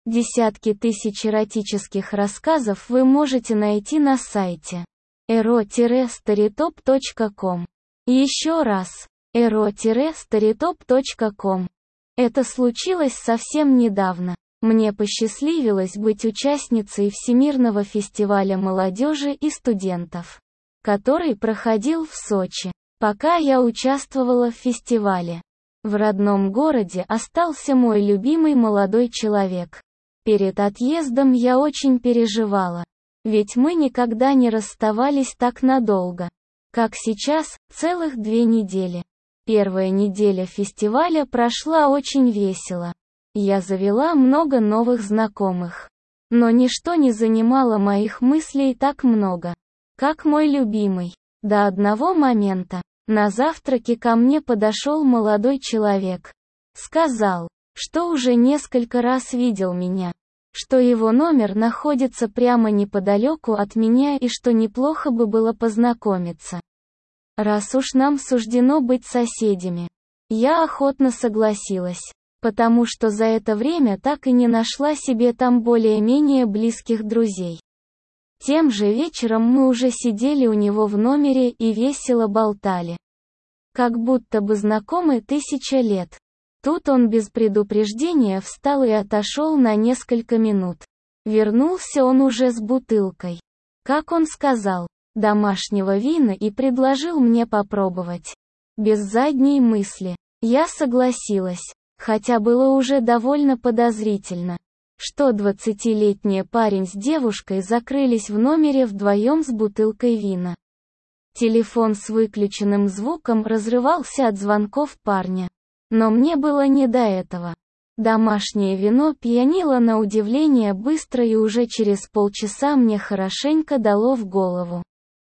Десятки тысяч эротических рассказов вы можете найти на сайте ero-storytop.com. Еще раз, ero-storytop.com. Это случилось совсем недавно. Мне посчастливилось быть участницей Всемирного фестиваля молодежи и студентов, который проходил в Сочи. Пока я участвовала в фестивале, в родном городе остался мой любимый молодой человек. Перед отъездом я очень переживала, ведь мы никогда не расставались так надолго, как сейчас, целых 2 недели. Первая неделя фестиваля прошла очень весело. Я завела много новых знакомых. Но ничто не занимало моих мыслей так много, как мой любимый. До одного момента. На завтраке ко мне подошел молодой человек. Сказал, что уже несколько раз видел меня, что его номер находится прямо неподалеку от меня и что неплохо бы было познакомиться. Раз уж нам суждено быть соседями. Я охотно согласилась, потому что за это время так и не нашла себе там более-менее близких друзей. Тем же вечером мы уже сидели у него в номере и весело болтали. Как будто бы знакомы 1000 лет. Тут он без предупреждения встал и отошел на несколько минут. Вернулся он уже с бутылкой. Как он сказал, домашнего вина и предложил мне попробовать. Без задней мысли. Я согласилась, хотя было уже довольно подозрительно, что 20-летний парень с девушкой закрылись в номере вдвоем с бутылкой вина. Телефон с выключенным звуком разрывался от звонков парня. Но мне было не до этого. Домашнее вино пьянило на удивление быстро и уже через полчаса мне хорошенько дало в голову.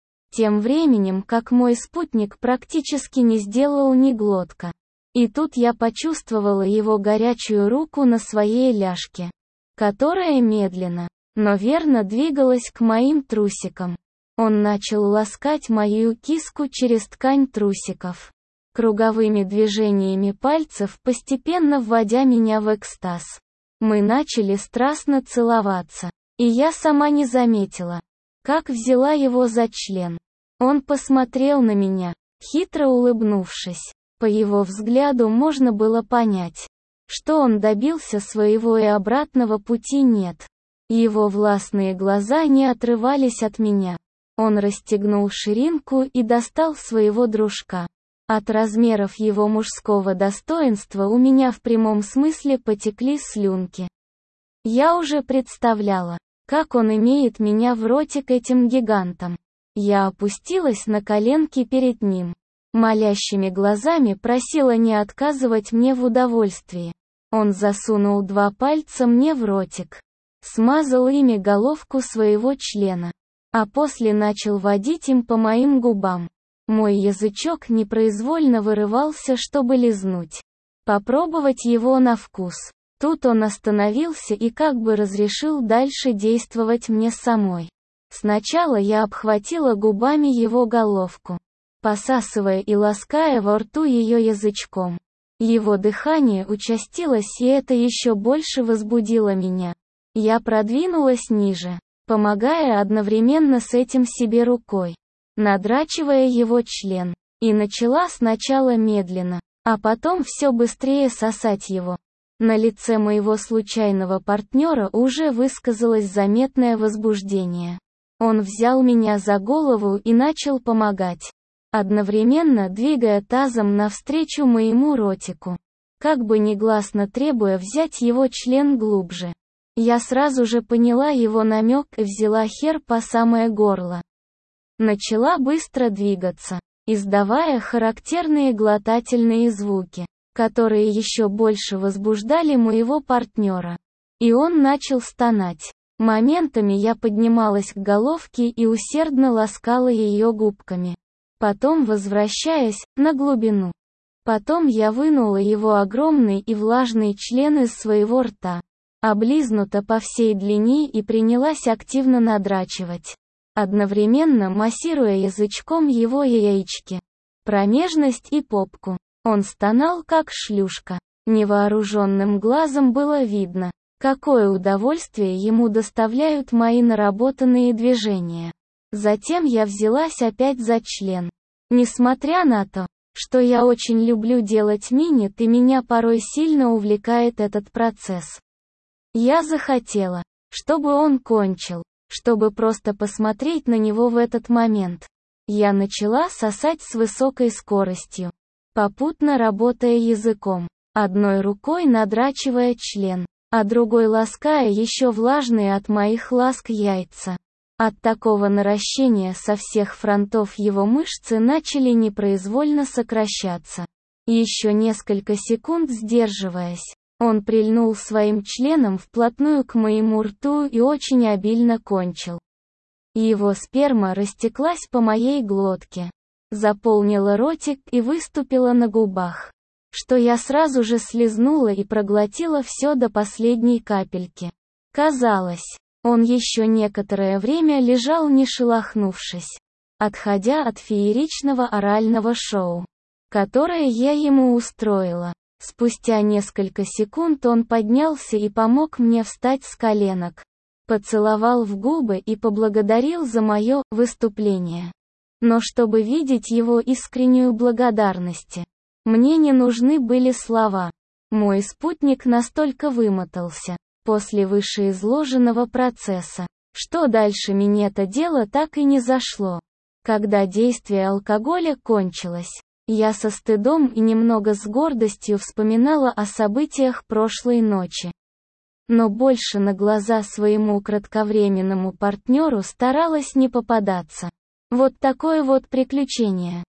Тем временем, как мой спутник практически не сделал ни глотка. И тут я почувствовала его горячую руку на своей ляжке, которая медленно, но верно двигалась к моим трусикам. Он начал ласкать мою киску через ткань трусиков, круговыми движениями пальцев, постепенно вводя меня в экстаз. Мы начали страстно целоваться, и я сама не заметила, как взяла его за член. Он посмотрел на меня, хитро улыбнувшись. По его взгляду можно было понять, что он добился своего и обратного пути нет. Его властные глаза не отрывались от меня. Он расстегнул ширинку и достал своего дружка. От размеров его мужского достоинства у меня в прямом смысле потекли слюнки. Я уже представляла, как он имеет меня в ротик этим гигантом. Я опустилась на коленки перед ним. Молящими глазами просила не отказывать мне в удовольствии. Он засунул 2 пальца мне в ротик, смазал ими головку своего члена, а после начал водить им по моим губам. Мой язычок непроизвольно вырывался, чтобы лизнуть, попробовать его на вкус. Тут он остановился и как бы разрешил дальше действовать мне самой. Сначала я обхватила губами его головку, посасывая и лаская во рту ее язычком. Его дыхание участилось, и это еще больше возбудило меня. Я продвинулась ниже, помогая одновременно с этим себе рукой, надрачивая его член, и начала сначала медленно, а потом все быстрее сосать его. На лице моего случайного партнера уже высказалось заметное возбуждение. Он взял меня за голову и начал помогать, одновременно двигая тазом навстречу моему ротику, как бы негласно требуя взять его член глубже. Я сразу же поняла его намек и взяла хер по самое горло. Начала быстро двигаться, издавая характерные глотательные звуки, которые еще больше возбуждали моего партнера. И он начал стонать. Моментами я поднималась к головке и усердно ласкала ее губками, потом возвращаясь на глубину. Потом я вынула его огромный и влажный член из своего рта, облизнуто по всей длине, и принялась активно надрачивать, одновременно массируя язычком его яички, промежность и попку. Он стонал как шлюшка. Невооруженным глазом было видно, Какое удовольствие ему доставляют мои наработанные движения. Затем я взялась опять за член. Несмотря на то, что я очень люблю делать минет и меня порой сильно увлекает этот процесс. Я захотела, чтобы он кончил, чтобы просто посмотреть на него в этот момент. Я начала сосать с высокой скоростью, попутно работая языком, одной рукой надрачивая член, а другой лаская еще влажные от моих ласк яйца. От такого наращения со всех фронтов его мышцы начали непроизвольно сокращаться. Еще несколько секунд сдерживаясь, он прильнул своим членом вплотную к моему рту и очень обильно кончил. Его сперма растеклась по моей глотке, заполнила ротик и выступила на губах, что я сразу же слизнула и проглотила все до последней капельки. Казалось, он еще некоторое время лежал не шелохнувшись, отходя от фееричного орального шоу, которое я ему устроила. Спустя несколько секунд он поднялся и помог мне встать с коленок, поцеловал в губы и поблагодарил за мое выступление. Но чтобы видеть его искреннюю благодарность, мне не нужны были слова. Мой спутник настолько вымотался после вышеизложенного процесса, что дальше минета дело так и не зашло. Когда действие алкоголя кончилось, я со стыдом и немного с гордостью вспоминала о событиях прошлой ночи. Но больше на глаза своему кратковременному партнеру старалась не попадаться. Вот такое вот приключение.